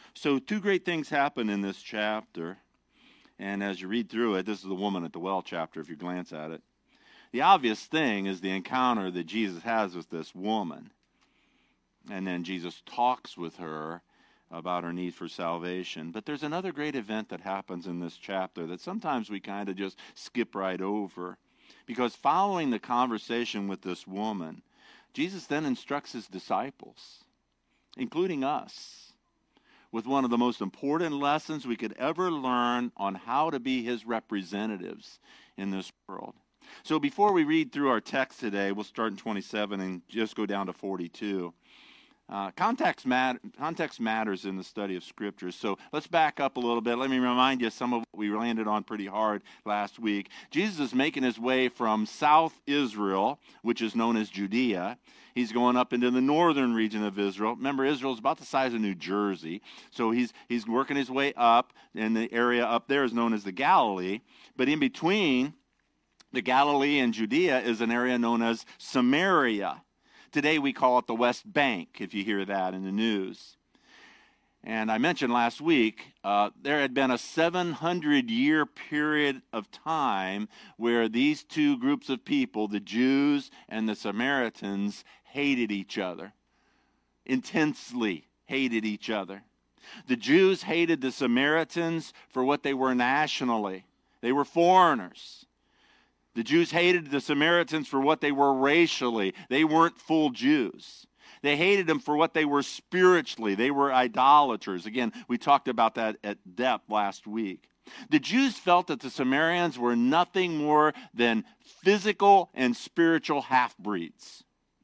So two great things happen in this chapter. And as you read through it, this is the woman at the well chapter if you glance at it. The obvious thing is the encounter that Jesus has with this woman. And then Jesus talks with her about her need for salvation. But there's another great event that happens in this chapter that sometimes we kind of just skip right over. Because following the conversation with this woman, Jesus then instructs his disciples, including us, with one of the most important lessons we could ever learn on how to be his representatives in this world. So before we read through our text today, we'll start in 27 and just go down to 42. Context matters in the study of Scripture. So let's back up a little bit. Let me remind you some of what we landed on pretty hard last week. Jesus is making his way from South Israel, which is known as Judea. He's going up into the northern region of Israel. Remember, Israel is about the size of New Jersey. So he's working his way up, and the area up there is known as the Galilee. But in between the Galilee and Judea is an area known as Samaria. Today we call it the West Bank, if you hear that in the news. And I mentioned last week, there had been a 700-year period of time where these two groups of people, the Jews and the Samaritans, hated each other, intensely hated each other. The Jews hated the Samaritans for what they were nationally. They were foreigners. The Jews hated the Samaritans for what they were racially. They weren't full Jews. They hated them for what they were spiritually. They were idolaters. Again, we talked about that at depth last week. The Jews felt that the Samaritans were nothing more than physical and spiritual half-breeds.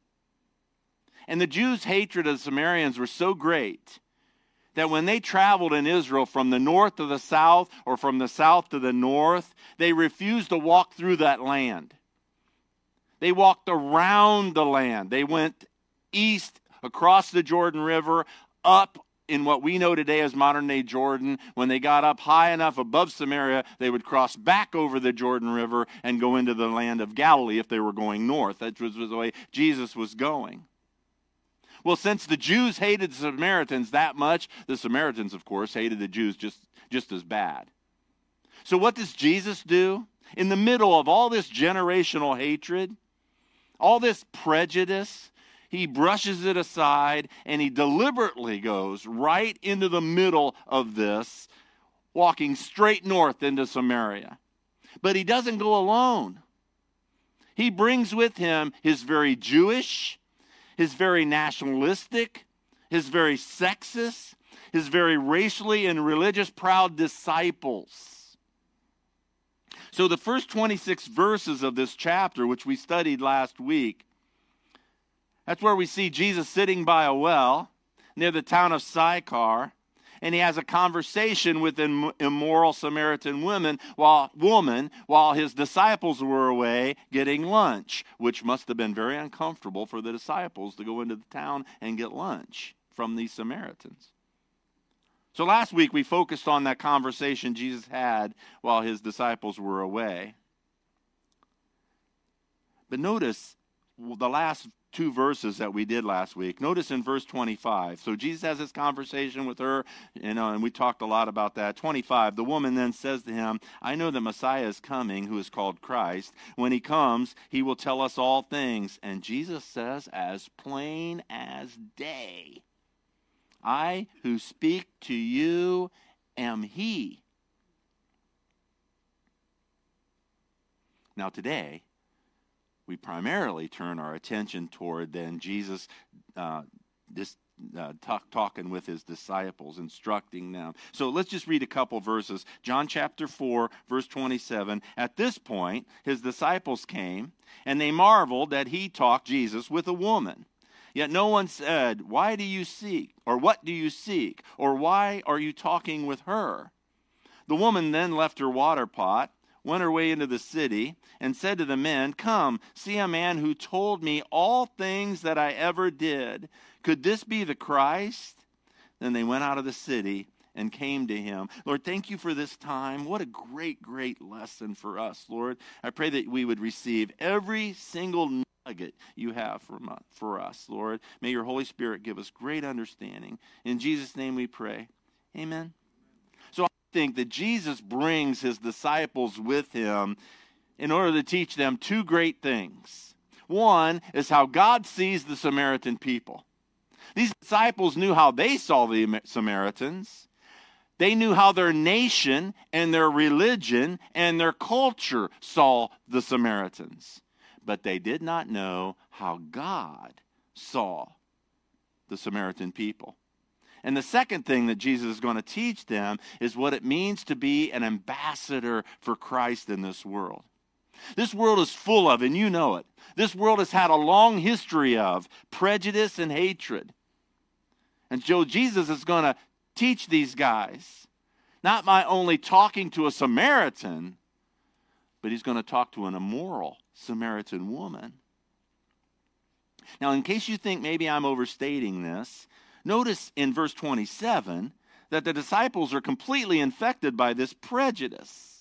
And the Jews' hatred of the Samaritans were so great that when they traveled in Israel from the north to the south or from the south to the north, they refused to walk through that land. They walked around the land. They went east across the Jordan River, up in what we know today as modern-day Jordan. When they got up high enough above Samaria, they would cross back over the Jordan River and go into the land of Galilee if they were going north. That was the way Jesus was going. Well, since the Jews hated the Samaritans that much, the Samaritans, of course, hated the Jews just as bad. So what does Jesus do? In the middle of all this generational hatred, all this prejudice, he brushes it aside and he deliberately goes right into the middle of this, walking straight north into Samaria. But he doesn't go alone. He brings with him his very Jewish, his very nationalistic, his very sexist, his very racially and religious proud disciples. So the first 26 verses of this chapter, which we studied last week, that's where we see Jesus sitting by a well near the town of Sychar, and he has a conversation with an immoral Samaritan woman while his disciples were away getting lunch, which must have been very uncomfortable for the disciples to go into the town and get lunch from these Samaritans. So last week we focused on that conversation Jesus had while his disciples were away. But notice the last two verses that we did last week. Notice in verse 25. So Jesus has this conversation with her, and we talked a lot about that. 25, the woman then says to him, I know that Messiah is coming, who is called Christ. When he comes, he will tell us all things. And Jesus says, as plain as day, I who speak to you am he. Now today, we primarily turn our attention toward then Jesus talking with his disciples, instructing them. So let's just read a couple verses. John chapter 4, verse 27. At this point, his disciples came, and they marveled that he talked, Jesus, with a woman. Yet no one said, why do you seek? Or what do you seek? Or why are you talking with her? The woman then left her water pot, went her way into the city, and said to the men, come, see a man who told me all things that I ever did. Could this be the Christ? Then they went out of the city and came to him. Lord, thank you for this time. What a great, great lesson for us, Lord. I pray that we would receive every single nugget you have for us, Lord. May your Holy Spirit give us great understanding. In Jesus' name we pray. Amen? So I think that Jesus brings his disciples with him in order to teach them two great things. One is how God sees the Samaritan people. These disciples knew how they saw the Samaritans. They knew how their nation and their religion and their culture saw the Samaritans. But they did not know how God saw the Samaritan people. And the second thing that Jesus is going to teach them is what it means to be an ambassador for Christ in this world. This world is full of, and you know it, this world has had a long history of prejudice and hatred. And so Jesus is going to teach these guys, not by only talking to a Samaritan, but he's going to talk to an immoral Samaritan woman. Now, in case you think maybe I'm overstating this, notice in verse 27 that the disciples are completely infected by this prejudice.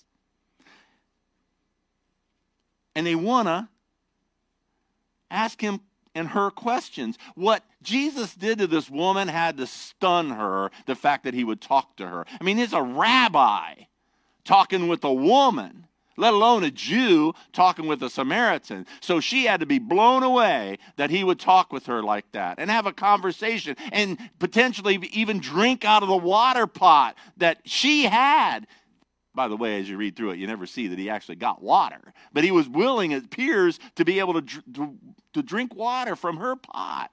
And they want to ask him and her questions. What Jesus did to this woman had to stun her, the fact that he would talk to her. I mean, it's a rabbi talking with a woman, let alone a Jew talking with a Samaritan. So she had to be blown away that he would talk with her like that and have a conversation and potentially even drink out of the water pot that she had. By the way, as you read through it, you never see that he actually got water. But he was willing, it appears, to be able to drink water from her pot.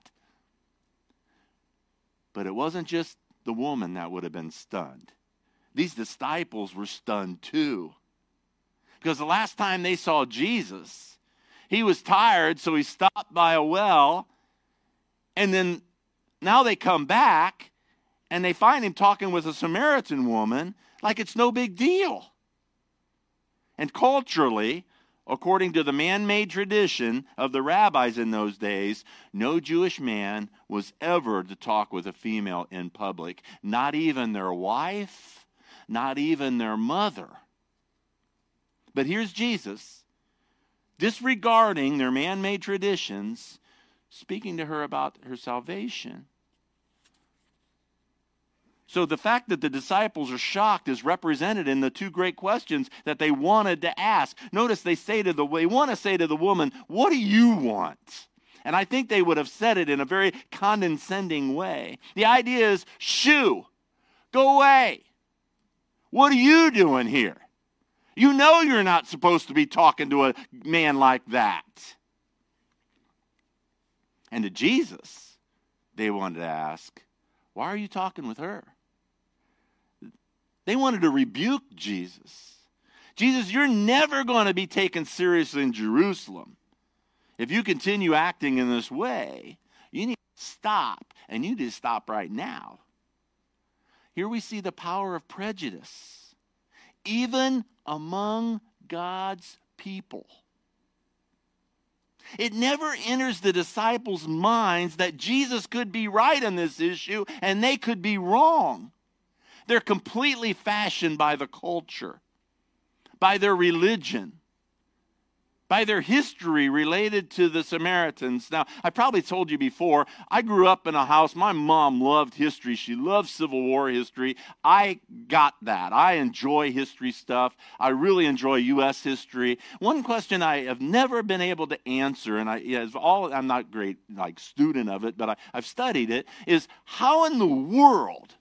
But it wasn't just the woman that would have been stunned. These disciples were stunned too. Because the last time they saw Jesus, he was tired, so he stopped by a well. And then now they come back, and they find him talking with a Samaritan woman like it's no big deal. And culturally, according to the man-made tradition of the rabbis in those days, no Jewish man was ever to talk with a female in public, not even their wife, not even their mother. But here's Jesus, disregarding their man-made traditions, speaking to her about her salvation. So the fact that the disciples are shocked is represented in the two great questions that they wanted to ask. Notice they want to say to the woman, "What do you want?" And I think they would have said it in a very condescending way. The idea is, "Shoo, go away. What are you doing here? You know you're not supposed to be talking to a man like that." And to Jesus, they wanted to ask, "Why are you talking with her?" They wanted to rebuke Jesus. Jesus, you're never going to be taken seriously in Jerusalem. If you continue acting in this way, you need to stop, and you need to stop right now. Here we see the power of prejudice, even among God's people. It never enters the disciples' minds that Jesus could be right on this issue and they could be wrong. They're completely fashioned by the culture, by their religion, by their history related to the Samaritans. Now, I probably told you before, I grew up in a house. My mom loved history. She loved Civil War history. I got that. I enjoy history stuff. I really enjoy U.S. history. One question I have never been able to answer, and I'm not a great student of it, but I've studied it, is how in the world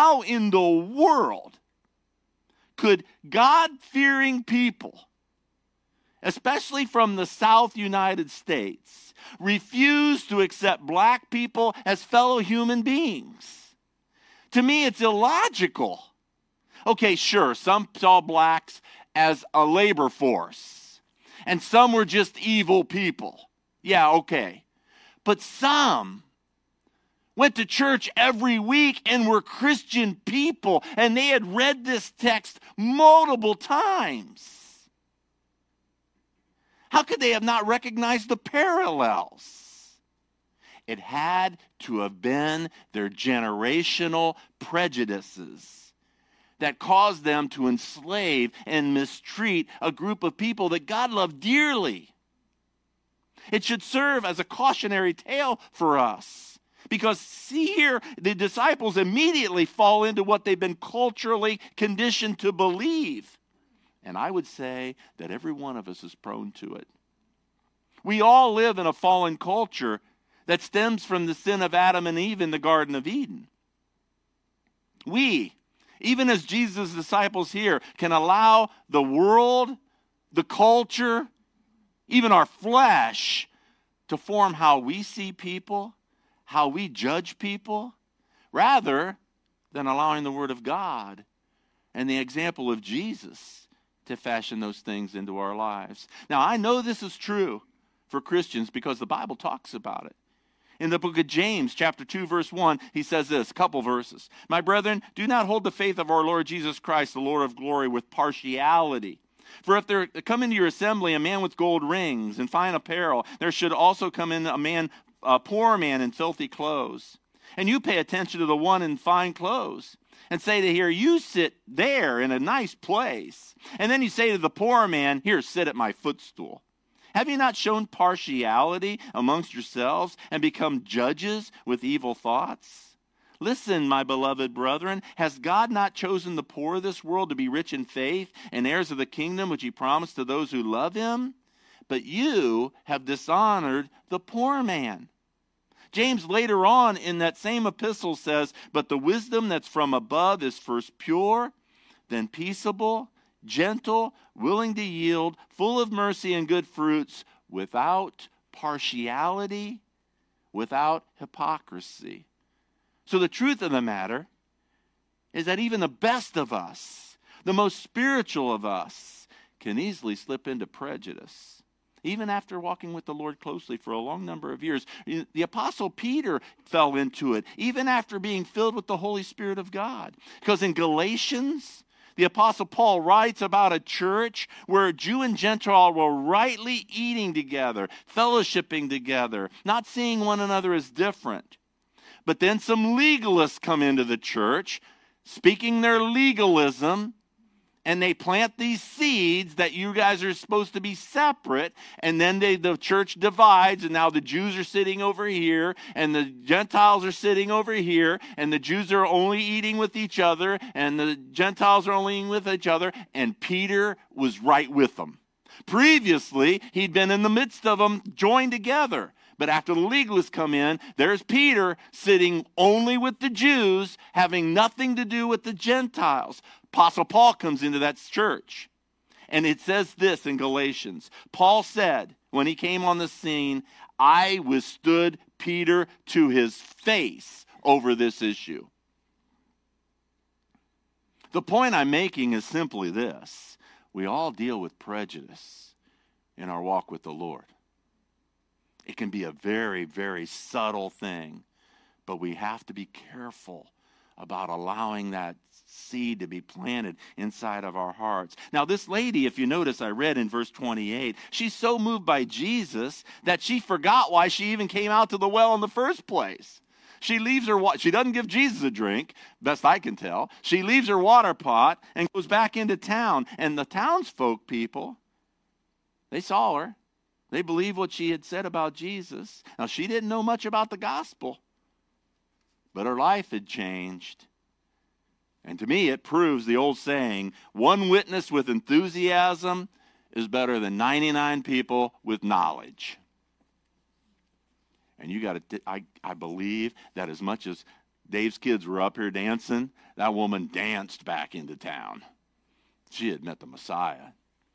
could God-fearing people, especially from the South United States, refuse to accept black people as fellow human beings? To me, it's illogical. Okay, sure, some saw blacks as a labor force, and some were just evil people. Yeah, okay. But some went to church every week and were Christian people, and they had read this text multiple times. How could they have not recognized the parallels? It had to have been their generational prejudices that caused them to enslave and mistreat a group of people that God loved dearly. It should serve as a cautionary tale for us. Because see here, the disciples immediately fall into what they've been culturally conditioned to believe. And I would say that every one of us is prone to it. We all live in a fallen culture that stems from the sin of Adam and Eve in the Garden of Eden. We, even as Jesus' disciples here, can allow the world, the culture, even our flesh to form how we see people, how we judge people, rather than allowing the Word of God and the example of Jesus to fashion those things into our lives. Now, I know this is true for Christians because the Bible talks about it. In the book of James, chapter 2, verse 1, he says this, a couple verses. My brethren, do not hold the faith of our Lord Jesus Christ, the Lord of glory, with partiality. For if there come into your assembly a man with gold rings and fine apparel, there should also come in a poor man in filthy clothes. And you pay attention to the one in fine clothes, and say to here, you sit there in a nice place. And then you say to the poor man, here, sit at my footstool. Have you not shown partiality amongst yourselves and become judges with evil thoughts? Listen, my beloved brethren, has God not chosen the poor of this world to be rich in faith and heirs of the kingdom which he promised to those who love him? But you have dishonored the poor man. James later on in that same epistle says, but the wisdom that's from above is first pure, then peaceable, gentle, willing to yield, full of mercy and good fruits, without partiality, without hypocrisy. So the truth of the matter is that even the best of us, the most spiritual of us, can easily slip into prejudice. Even after walking with the Lord closely for a long number of years. The Apostle Peter fell into it, even after being filled with the Holy Spirit of God. Because in Galatians, the Apostle Paul writes about a church where Jew and Gentile were rightly eating together, fellowshipping together, not seeing one another as different. But then some legalists come into the church, speaking their legalism, and they plant these seeds that you guys are supposed to be separate, and then the church divides, and now the Jews are sitting over here, and the Gentiles are sitting over here, and the Jews are only eating with each other, and the Gentiles are only eating with each other, and Peter was right with them. Previously, he'd been in the midst of them, joined together. But after the legalists come in, there's Peter sitting only with the Jews, having nothing to do with the Gentiles. Apostle Paul comes into that church. And it says this in Galatians. Paul said, when he came on the scene, I withstood Peter to his face over this issue. The point I'm making is simply this. We all deal with prejudice in our walk with the Lord. It can be a very, very subtle thing, but we have to be careful about allowing that seed to be planted inside of our hearts. Now, this lady, if you notice, I read in verse 28, she's so moved by Jesus that she forgot why she even came out to the well in the first place. She leaves her she doesn't give Jesus a drink, best I can tell. She leaves her water pot and goes back into town. And the townsfolk people, they saw her. They believed what she had said about Jesus. Now, she didn't know much about the gospel, but her life had changed. And to me, it proves the old saying, one witness with enthusiasm is better than 99 people with knowledge. And you got to, I believe that as much as Dave's kids were up here dancing, that woman danced back into town. She had met the Messiah.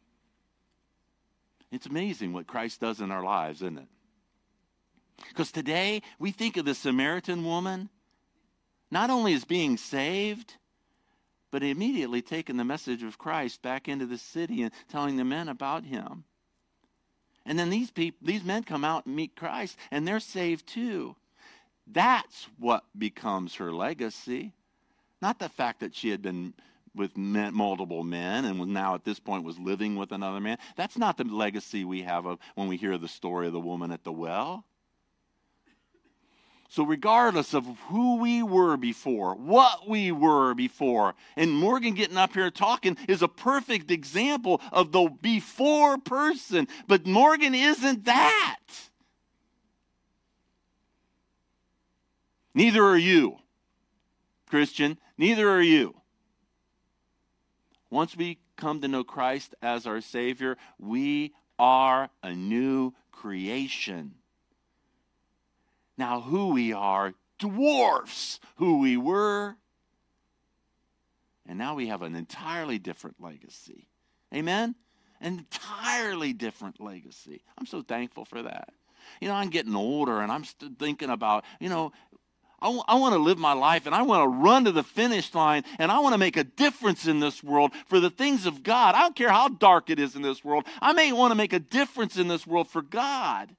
It's amazing what Christ does in our lives, isn't it? Because today, we think of the Samaritan woman not only as being saved, but immediately taking the message of Christ back into the city and telling the men about him. And then these men come out and meet Christ, and they're saved too. That's what becomes her legacy. Not the fact that she had been with multiple men and now at this point was living with another man. That's not the legacy we have of when we hear the story of the woman at the well. So regardless of who we were before, what we were before, and Morgan getting up here talking is a perfect example of the before person. But Morgan isn't that. Neither are you, Christian. Neither are you. Once we come to know Christ as our Savior, we are a new creation. Now, who we are dwarfs who we were. And now we have an entirely different legacy. Amen? An entirely different legacy. I'm so thankful for that. I'm getting older, and I'm still thinking about, I want to live my life, and I want to run to the finish line, and I want to make a difference in this world for the things of God. I don't care how dark it is in this world. I may want to make a difference in this world for God.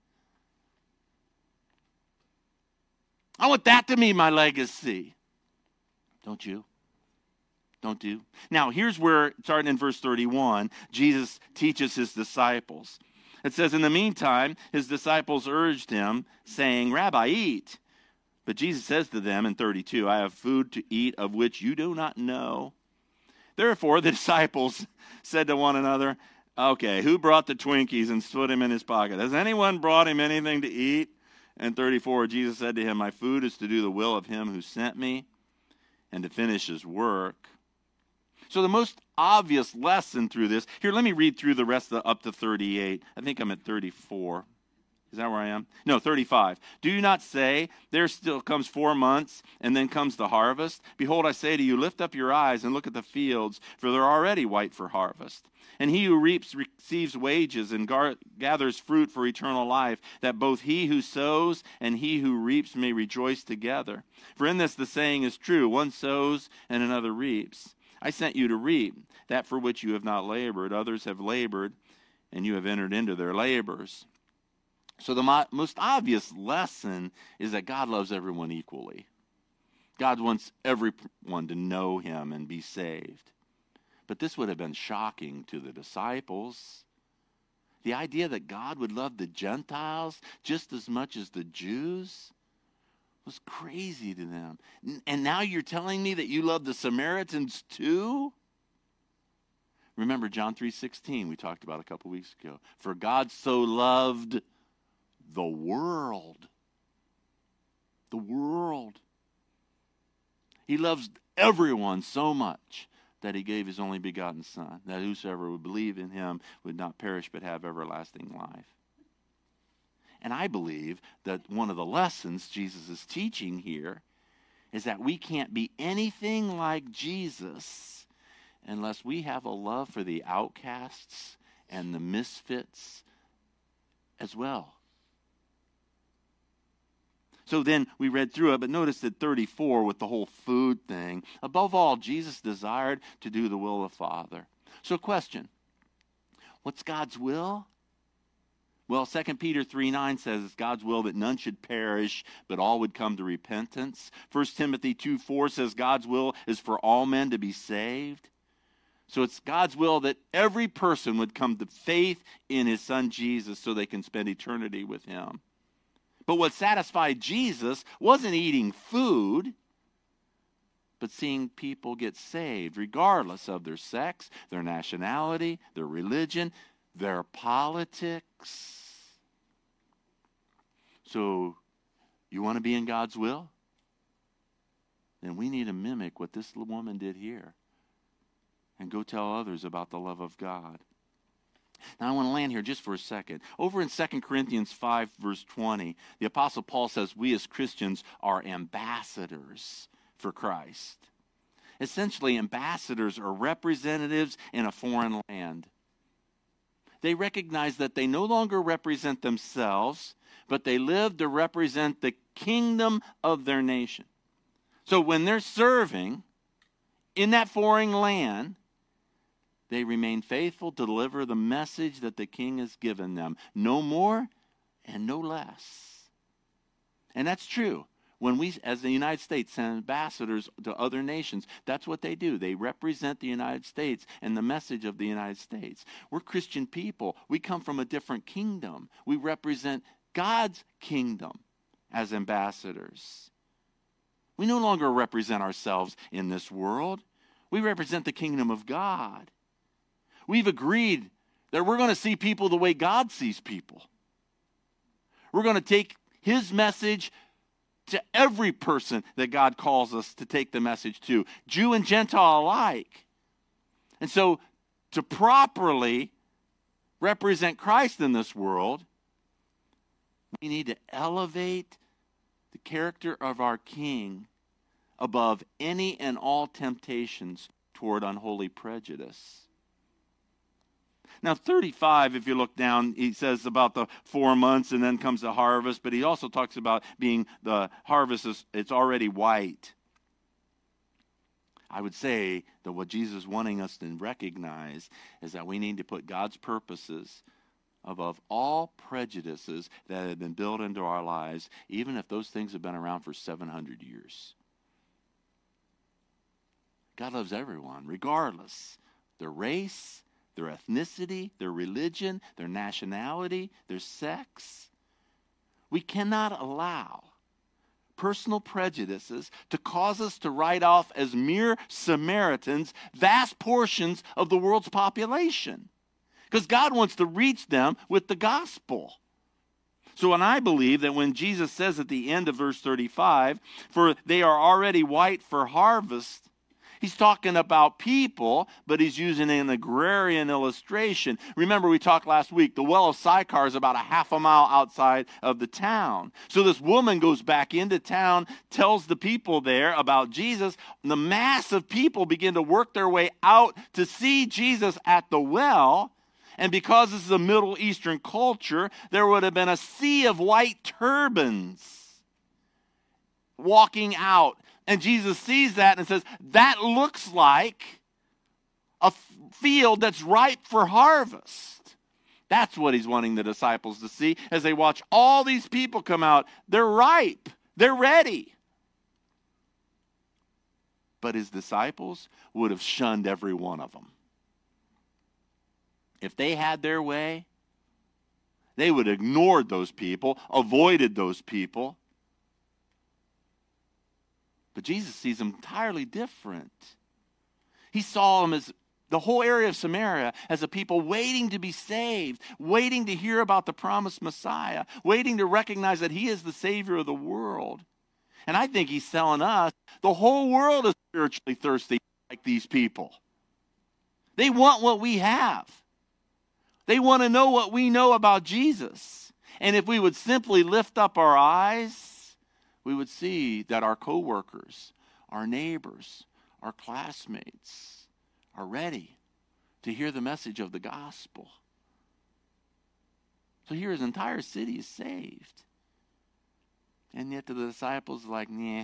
I want that to be my legacy. Don't you? Don't you? Now, here's where, starting in verse 31, Jesus teaches his disciples. It says, in the meantime, his disciples urged him, saying, Rabbi, eat. But Jesus says to them in 32, I have food to eat of which you do not know. Therefore, the disciples said to one another, okay, who brought the Twinkies and put them in his pocket? Has anyone brought him anything to eat? And 34, Jesus said to him, my food is to do the will of him who sent me and to finish his work. So the most obvious lesson through this, here, let me read through the rest up to 38. I think I'm at 34. Is that where I am? No, 35. Do you not say, there still comes 4 months, and then comes the harvest? Behold, I say to you, lift up your eyes and look at the fields, for they're already white for harvest. And he who reaps receives wages and gathers fruit for eternal life, that both he who sows and he who reaps may rejoice together. For in this the saying is true, one sows and another reaps. I sent you to reap that for which you have not labored. Others have labored, and you have entered into their labors. So the most obvious lesson is that God loves everyone equally. God wants everyone to know him and be saved. But this would have been shocking to the disciples. The idea that God would love the Gentiles just as much as the Jews was crazy to them. And now you're telling me that you love the Samaritans too? Remember John 3:16 we talked about a couple weeks ago. For God so loved the world. The world. He loves everyone so much that he gave his only begotten Son, that whosoever would believe in him would not perish but have everlasting life. And I believe that one of the lessons Jesus is teaching here is that we can't be anything like Jesus unless we have a love for the outcasts and the misfits as well. So then we read through it, but notice that 34 with the whole food thing. Above all, Jesus desired to do the will of the Father. So question, what's God's will? Well, 2 Peter 3:9 says it's God's will that none should perish, but all would come to repentance. 1 Timothy 2:4 says God's will is for all men to be saved. So it's God's will that every person would come to faith in his Son Jesus so they can spend eternity with him. But what satisfied Jesus wasn't eating food, but seeing people get saved, regardless of their sex, their nationality, their religion, their politics. So, you want to be in God's will? Then we need to mimic what this woman did here and go tell others about the love of God. Now I want to land here just for a second. Over in 2 Corinthians 5, verse 20, the Apostle Paul says we as Christians are ambassadors for Christ. Essentially, ambassadors are representatives in a foreign land. They recognize that they no longer represent themselves, but they live to represent the kingdom of their nation. So when they're serving in that foreign land, they remain faithful to deliver the message that the king has given them. No more and no less. And that's true. When we, as the United States, send ambassadors to other nations, that's what they do. They represent the United States and the message of the United States. We're Christian people. We come from a different kingdom. We represent God's kingdom as ambassadors. We no longer represent ourselves in this world. We represent the kingdom of God. We've agreed that we're going to see people the way God sees people. We're going to take his message to every person that God calls us to take the message to, Jew and Gentile alike. And so to properly represent Christ in this world, we need to elevate the character of our King above any and all temptations toward unholy prejudice. Now, 35, if you look down, he says about the 4 months and then comes the harvest, but he also talks about being the harvest it's already white. I would say that what Jesus is wanting us to recognize is that we need to put God's purposes above all prejudices that have been built into our lives, even if those things have been around for 700 years. God loves everyone, regardless. Their race, their ethnicity, their religion, their nationality, their sex. We cannot allow personal prejudices to cause us to write off as mere Samaritans vast portions of the world's population. Because God wants to reach them with the gospel. So when I believe that when Jesus says at the end of verse 35, for they are already white for harvest, he's talking about people, but he's using an agrarian illustration. Remember, we talked last week, the well of Sychar is about a half a mile outside of the town. So this woman goes back into town, tells the people there about Jesus. And the mass of people begin to work their way out to see Jesus at the well. And because this is a Middle Eastern culture, there would have been a sea of white turbans walking out. And Jesus sees that and says, that looks like a field that's ripe for harvest. That's what he's wanting the disciples to see as they watch all these people come out. They're ripe. They're ready. But his disciples would have shunned every one of them. If they had their way, they would have ignored those people, avoided those people. But Jesus sees them entirely different. He saw them as the whole area of Samaria as a people waiting to be saved, waiting to hear about the promised Messiah, waiting to recognize that he is the Savior of the world. And I think he's telling us the whole world is spiritually thirsty like these people. They want what we have. They want to know what we know about Jesus. And if we would simply lift up our eyes, we would see that our coworkers, our neighbors, our classmates are ready to hear the message of the gospel. So here his entire city is saved. And yet to the disciples, like, nah.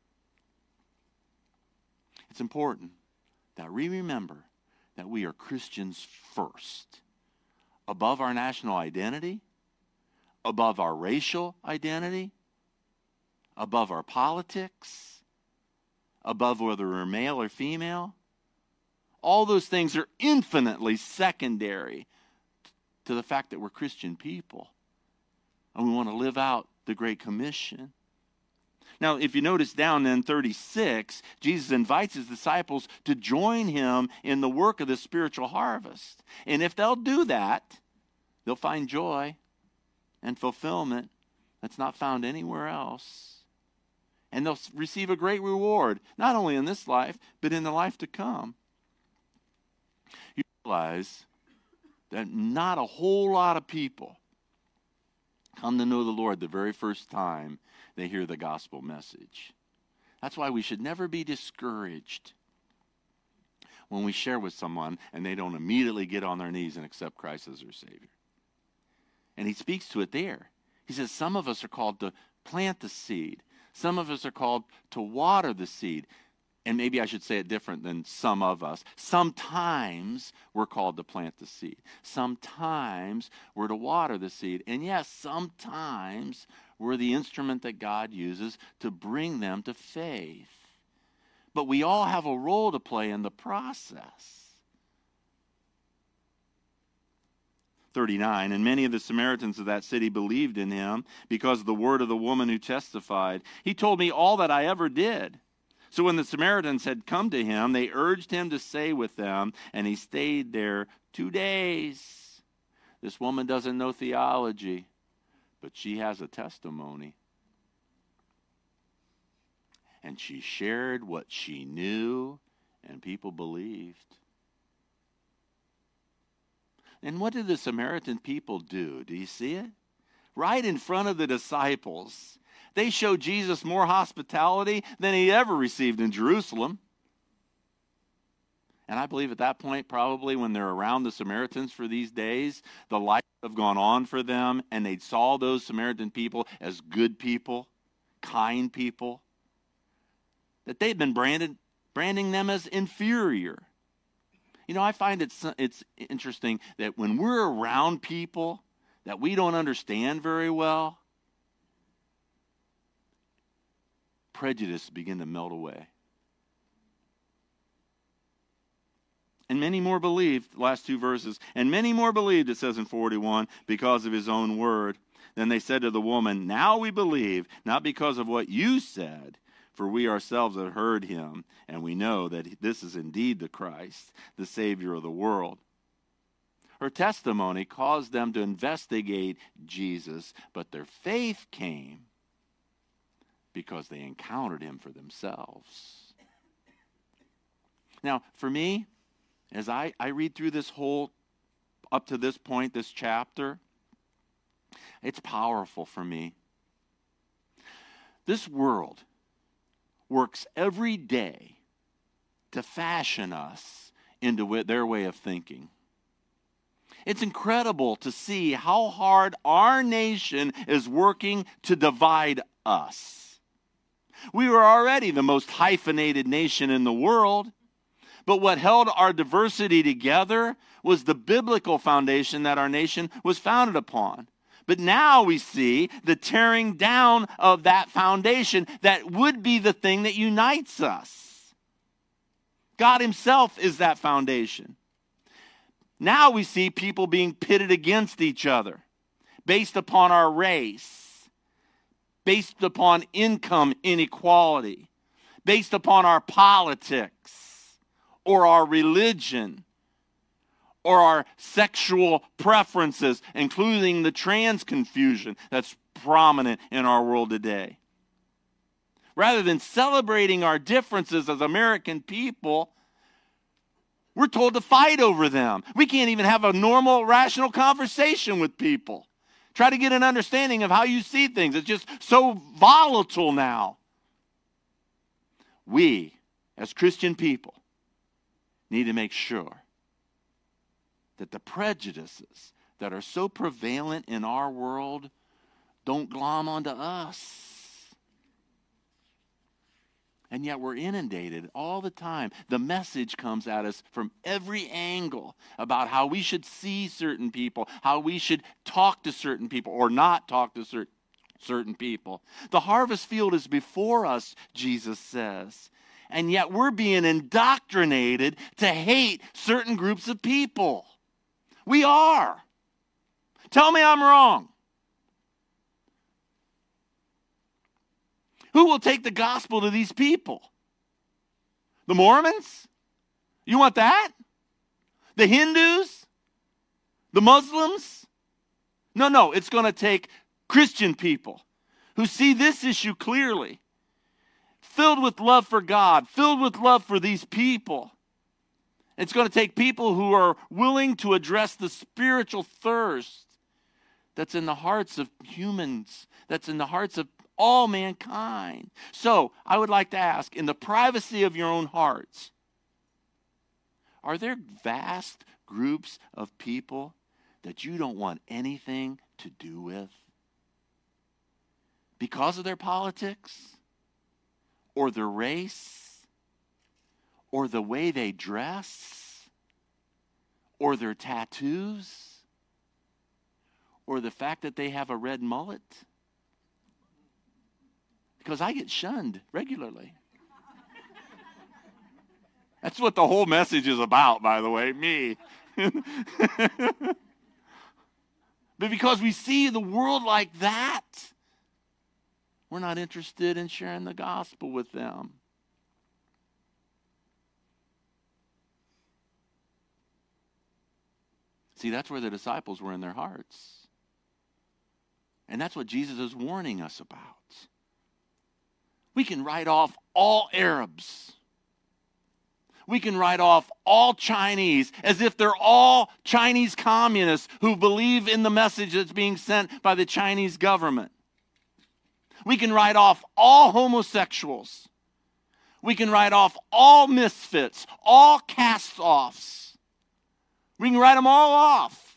It's important that we remember that we are Christians first. Above our national identity, above our racial identity, above our politics, above whether we're male or female. All those things are infinitely secondary to the fact that we're Christian people. And we want to live out the Great Commission. Now, if you notice down in 36, Jesus invites his disciples to join him in the work of the spiritual harvest. And if they'll do that, they'll find joy and fulfillment that's not found anywhere else. And they'll receive a great reward, not only in this life, but in the life to come. You realize that not a whole lot of people come to know the Lord the very first time they hear the gospel message. That's why we should never be discouraged when we share with someone and they don't immediately get on their knees and accept Christ as their Savior. And he speaks to it there. He says some of us are called to plant the seed. Some of us are called to water the seed. And maybe I should say it different than some of us. Sometimes we're called to plant the seed. Sometimes we're to water the seed. And yes, sometimes we're the instrument that God uses to bring them to faith. But we all have a role to play in the process. 39, and many of the Samaritans of that city believed in him because of the word of the woman who testified. He told me all that I ever did. So when the Samaritans had come to him, they urged him to stay with them, and he stayed there 2 days. This woman doesn't know theology, but she has a testimony. and she shared what she knew, and people believed. And what did the Samaritan people do? Do you see it? Right in front of the disciples, they showed Jesus more hospitality than he ever received in Jerusalem. And I believe at that point, probably when they're around the Samaritans for these days, the light would have gone on for them, and they saw those Samaritan people as good people, kind people, that they'd been branding them as inferior. You know, I find it's interesting that when we're around people that we don't understand very well, prejudice begin to melt away. And many more believed, last two verses, and many more believed, it says in 41, because of his own word. Then they said to the woman, now we believe, not because of what you said, for we ourselves have heard him, and we know that this is indeed the Christ, the Savior of the world. Her testimony caused them to investigate Jesus, but their faith came because they encountered him for themselves. Now, for me, as I read through this whole, up to this point, this chapter, it's powerful for me. This world works every day to fashion us into their way of thinking. It's incredible to see how hard our nation is working to divide us. We were already the most hyphenated nation in the world, but what held our diversity together was the biblical foundation that our nation was founded upon. But now we see the tearing down of that foundation that would be the thing that unites us. God himself is that foundation. Now we see people being pitted against each other based upon our race, based upon income inequality, based upon our politics or our religion or our sexual preferences, including the trans confusion that's prominent in our world today. Rather than celebrating our differences as American people, we're told to fight over them. We can't even have a normal, rational conversation with people. Try to get an understanding of how you see things. It's just so volatile now. We, as Christian people, need to make sure that the prejudices that are so prevalent in our world don't glom onto us. And yet we're inundated all the time. The message comes at us from every angle about how we should see certain people, how we should talk to certain people or not talk to certain people. The harvest field is before us, Jesus says. And yet we're being indoctrinated to hate certain groups of people. We are. Tell me I'm wrong. Who will take the gospel to these people? The Mormons? You want that? The Hindus? The Muslims? No, it's going to take Christian people who see this issue clearly, filled with love for God, filled with love for these people. It's going to take people who are willing to address the spiritual thirst that's in the hearts of humans, that's in the hearts of all mankind. So, I would like to ask, in the privacy of your own hearts, are there vast groups of people that you don't want anything to do with? Because of their politics? Or their race? Or the way they dress? Or their tattoos? Or the fact that they have a red mullet? Because I get shunned regularly. That's what the whole message is about, by the way, me. But because we see the world like that, we're not interested in sharing the gospel with them. See, that's where the disciples were in their hearts. And that's what Jesus is warning us about. We can write off all Arabs. We can write off all Chinese as if they're all Chinese communists who believe in the message that's being sent by the Chinese government. We can write off all homosexuals. We can write off all misfits, all cast-offs. We can write them all off.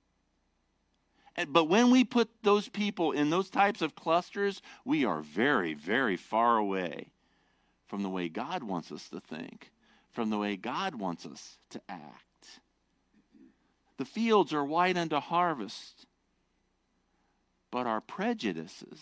But when we put those people in those types of clusters, we are very, very far away from the way God wants us to think, from the way God wants us to act. The fields are white unto harvest, but our prejudices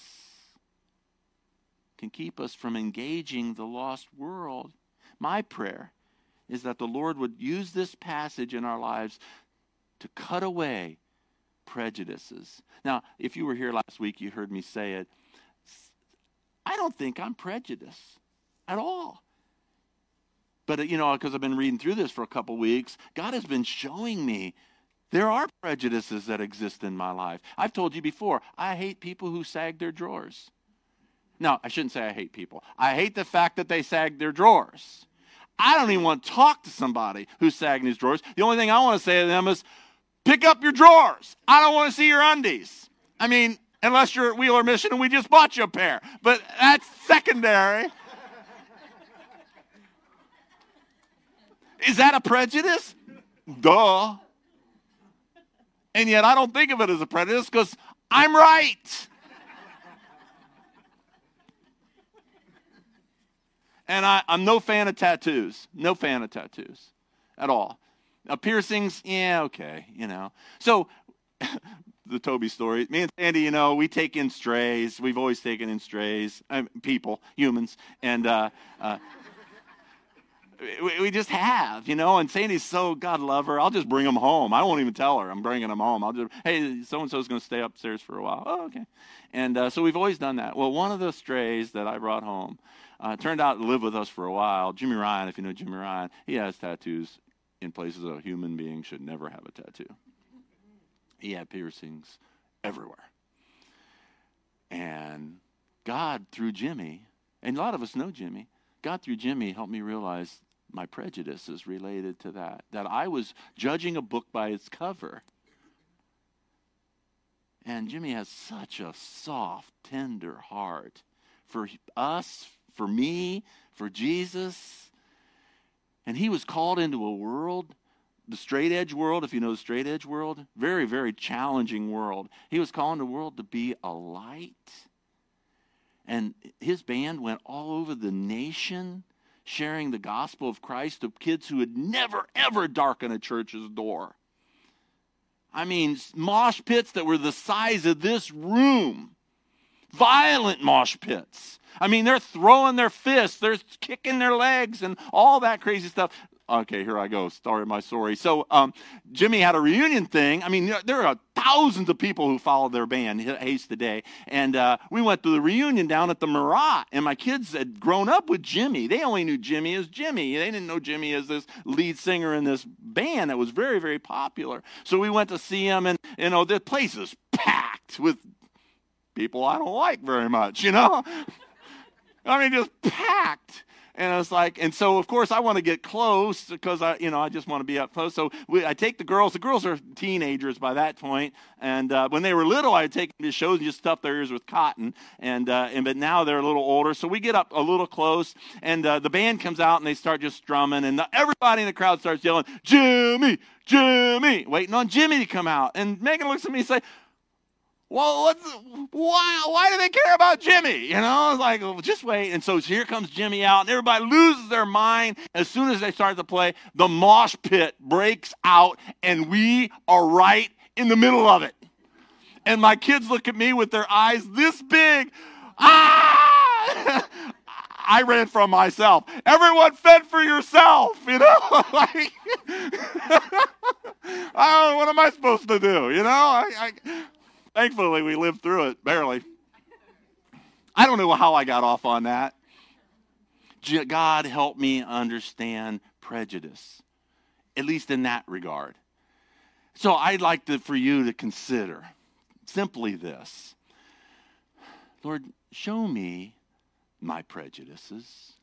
can keep us from engaging the lost world. My prayer is that the Lord would use this passage in our lives to cut away prejudices. Now, if you were here last week, you heard me say it. I don't think I'm prejudiced at all. But, because I've been reading through this for a couple weeks, God has been showing me there are prejudices that exist in my life. I've told you before, I hate people who sag their drawers. No, I shouldn't say I hate people. I hate the fact that they sag their drawers. I don't even want to talk to somebody who's sagging his drawers. The only thing I want to say to them is, pick up your drawers. I don't want to see your undies. I mean, unless you're at Wheeler Mission and we just bought you a pair. But that's secondary. Is that a prejudice? Duh. And yet I don't think of it as a prejudice because I'm right. And I'm no fan of tattoos. No fan of tattoos at all. Now, piercings, yeah, okay, So, the Toby story. Me and Sandy, we take in strays. We've always taken in strays. People, humans. And we just have, and Sandy's so, God love her, I'll just bring them home. I won't even tell her I'm bringing them home. I'll just, hey, so-and-so's going to stay upstairs for a while. Oh, okay. And so we've always done that. Well, one of the strays that I brought home turned out to live with us for a while. Jimmy Ryan, if you know Jimmy Ryan, he has tattoos in places a human being should never have a tattoo. He had piercings everywhere. And God, through Jimmy, and a lot of us know Jimmy, God, through Jimmy, helped me realize my prejudice is related to that I was judging a book by its cover. And Jimmy has such a soft, tender heart for us, for me, for Jesus. And he was called into a world, the straight edge world, if you know the straight edge world, very, very challenging world. He was called into the world to be a light. And his band went all over the nation sharing the gospel of Christ to kids who had never, ever darkened a church's door. I mean, mosh pits that were the size of this room. Violent mosh pits. I mean, they're throwing their fists, they're kicking their legs and all that crazy stuff. Okay, here I go. Start my story. So Jimmy had a reunion thing. I mean, there are thousands of people who follow their band, Haste Today. And we went to the reunion down at the Murat. And my kids had grown up with Jimmy. They only knew Jimmy as Jimmy. They didn't know Jimmy as this lead singer in this band that was very, very popular. So we went to see him. And, the place is packed with people I don't like very much, I mean, just packed. And it's like, and so of course I want to get close because I just want to be up close. So I take the girls. The girls are teenagers by that point, and when they were little, I'd take them to shows and just stuff their ears with cotton. But now they're a little older, so we get up a little close, and the band comes out and they start just strumming, and everybody in the crowd starts yelling, "Jimmy, Jimmy!" waiting on Jimmy to come out. And Megan looks at me and says, well, why do they care about Jimmy? It's like, well, just wait. And so here comes Jimmy out, and everybody loses their mind. As soon as they start to play, the mosh pit breaks out, and we are right in the middle of it. And my kids look at me with their eyes this big. Ah! I ran from myself. Everyone fend for yourself, like, I don't know, what am I supposed to do, Thankfully, we lived through it, barely. I don't know how I got off on that. God help me understand prejudice, at least in that regard. So I'd like for you to consider simply this. Lord, show me my prejudices.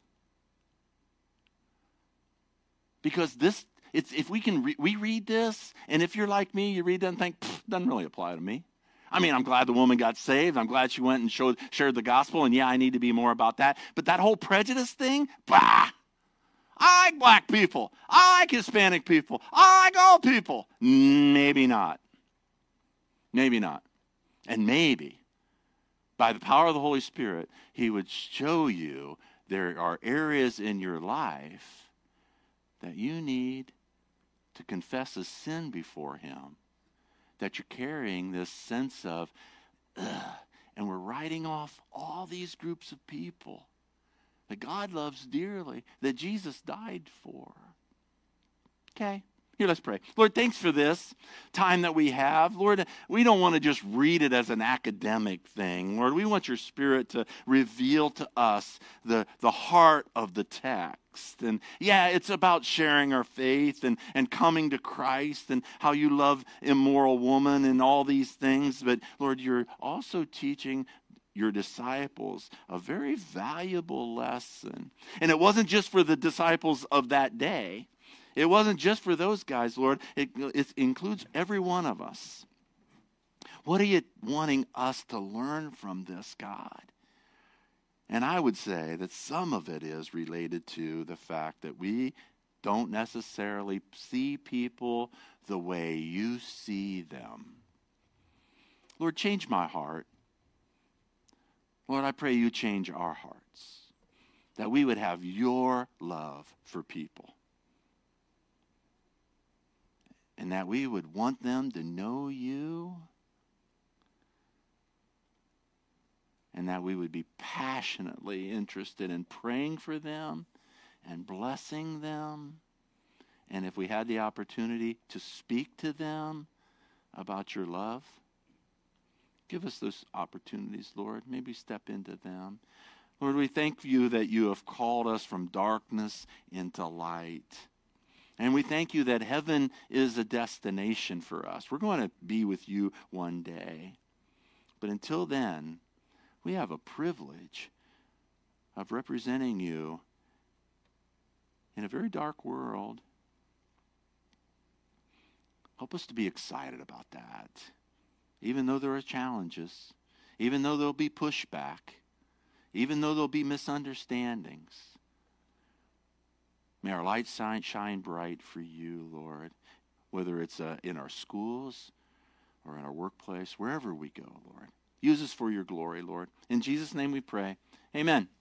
Because this, if we can, we read this, and if you're like me, you read that and think, doesn't really apply to me. I mean, I'm glad the woman got saved. I'm glad she went and shared the gospel, and yeah, I need to be more about that. But that whole prejudice thing, bah! I like black people. I like Hispanic people. I like all people. Maybe not. Maybe not. And maybe, by the power of the Holy Spirit, he would show you there are areas in your life that you need to confess a sin before him, that you're carrying this sense of, ugh, and we're writing off all these groups of people that God loves dearly, that Jesus died for. Okay, here, let's pray. Lord, thanks for this time that we have. Lord, we don't want to just read it as an academic thing. Lord, we want your Spirit to reveal to us the heart of the text. And yeah, it's about sharing our faith and coming to Christ and how you love immoral woman and all these things. But Lord, you're also teaching your disciples a very valuable lesson. And it wasn't just for the disciples of that day. It wasn't just for those guys, Lord. It includes every one of us. What are you wanting us to learn from this, God? And I would say that some of it is related to the fact that we don't necessarily see people the way you see them. Lord, change my heart. Lord, I pray you change our hearts, that we would have your love for people, and that we would want them to know you, and that we would be passionately interested in praying for them and blessing them. And if we had the opportunity to speak to them about your love, give us those opportunities, Lord. Maybe step into them. Lord, we thank you that you have called us from darkness into light. And we thank you that heaven is a destination for us. We're going to be with you one day. But until then, we have a privilege of representing you in a very dark world. Help us to be excited about that. Even though there are challenges, even though there'll be pushback, even though there'll be misunderstandings. May our light shine bright for you, Lord, whether it's in our schools or in our workplace, wherever we go, Lord. Use us for your glory, Lord. In Jesus' name we pray. Amen.